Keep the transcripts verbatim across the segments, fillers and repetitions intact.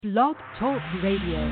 Blog Talk Radio.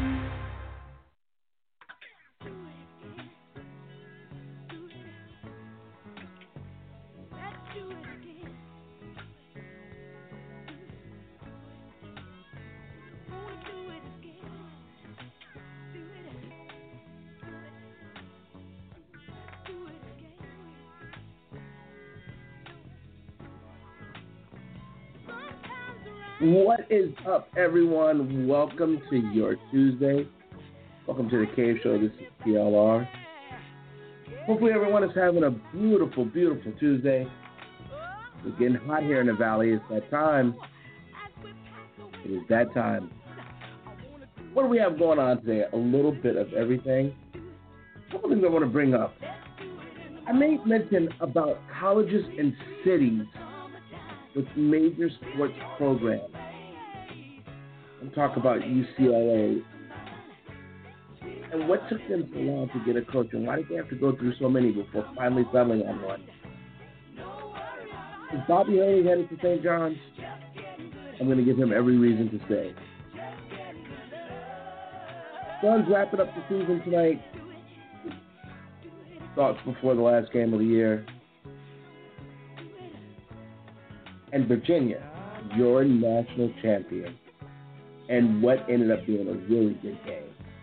What is up, everyone? Welcome to your Tuesday. Welcome to the Cave Show. This is P L R. Hopefully everyone is having a beautiful, beautiful Tuesday. It's getting hot here in the valley. It's that time. It is that time. What do we have going on today? A little bit of everything. A couple things I want to bring up. I made mention about colleges and cities with major sports programs. I'm talking about U C L A. And what took them so long to get a coach, and why did they have to go through so many before finally settling on one? Is Bobby Hurley headed to Saint John's? I'm going to give him every reason to stay. Suns wrapping up the season tonight. Thoughts before the last game of the year. And Virginia, your national champion, and what ended up being a really good game.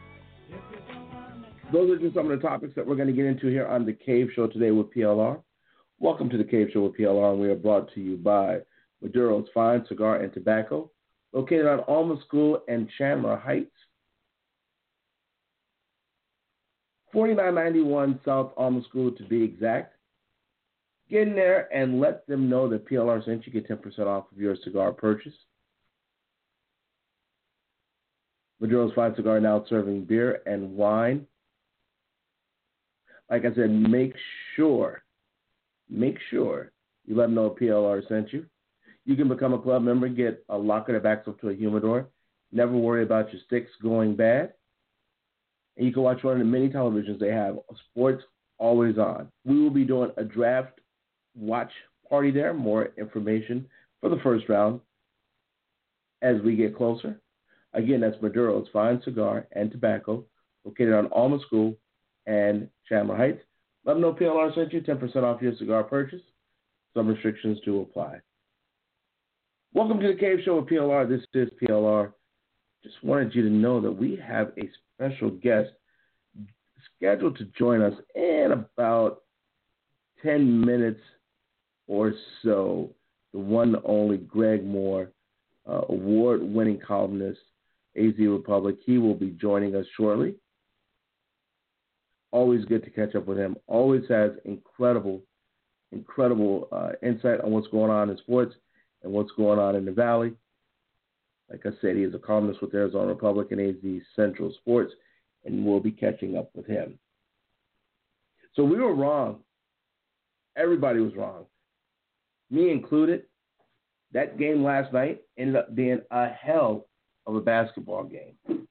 Those are just some of the topics that we're going to get into here on the Cave Show today with P L R. Welcome to the Cave Show with P L R, and we are brought to you by Maduro's Fine Cigar and Tobacco, located on Alma School and Chandler Heights, forty-nine ninety-one South Alma School to be exact. Get in there and let them know that P L R sent you. Get ten percent off of your cigar purchase. Maduro's Fine Cigar now serving beer and wine. Like I said, make sure, make sure you let them know P L R sent you. You can become a club member, get a locker that backs up to a humidor. Never worry about your sticks going bad. And you can watch one of the many televisions they have, sports always on. We will be doing a draft watch party there. More information for the first round as we get closer. Again, that's Maduro's Fine Cigar and Tobacco, located on Alma School and Chandler Heights. Let them know P L R sent you, ten percent off your cigar purchase. Some restrictions do apply. Welcome to the Cave Show with P L R. This is P L R. Just wanted you to know that we have a special guest scheduled to join us in about ten minutes or so. The one and only Greg Moore, uh, award-winning columnist, A Z Republic. He will be joining us shortly. Always good to catch up with him. Always has incredible, incredible uh, insight on what's going on in sports and what's going on in the Valley. Like I said, he is a columnist with Arizona Republic and A Z Central Sports, and we'll be catching up with him. So we were wrong. Everybody was wrong. Me included. That game last night ended up being a hell of a basketball game.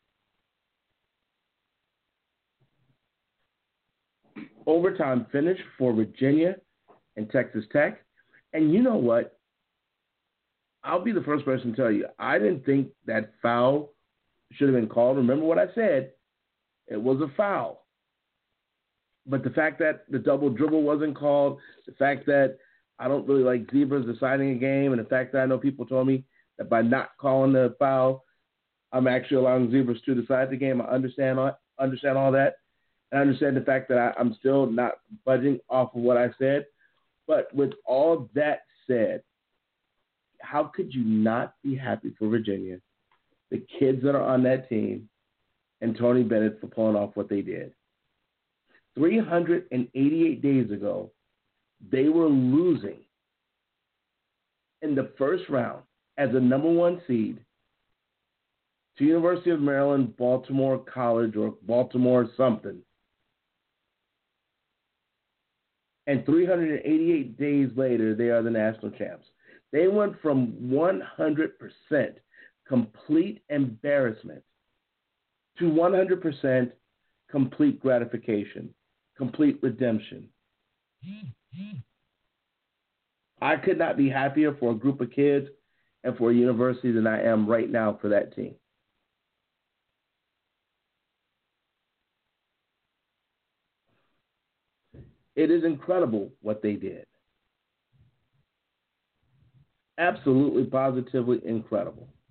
Overtime finish for Virginia and Texas Tech. And you know what? I'll be the first person to tell you, I didn't think that foul should have been called. Remember what I said? It was a foul. But the fact that the double dribble wasn't called, the fact that I don't really like zebras deciding a game, and the fact that I know people told me that by not calling the foul, I'm actually allowing zebras to decide the game. I understand all, understand all that. And I understand the fact that I, I'm still not budging off of what I said. But with all that said, how could you not be happy for Virginia, the kids that are on that team, and Tony Bennett for pulling off what they did? three hundred eighty-eight days ago, they were losing in the first round as a number one seed to University of Maryland, Baltimore College, or Baltimore something. And three hundred eighty-eight days later, they are the national champs. They went from one hundred percent complete embarrassment to one hundred percent complete gratification, complete redemption. I could not be happier for a group of kids and for a university than I am right now for that team. It is incredible what they did. Absolutely, positively incredible.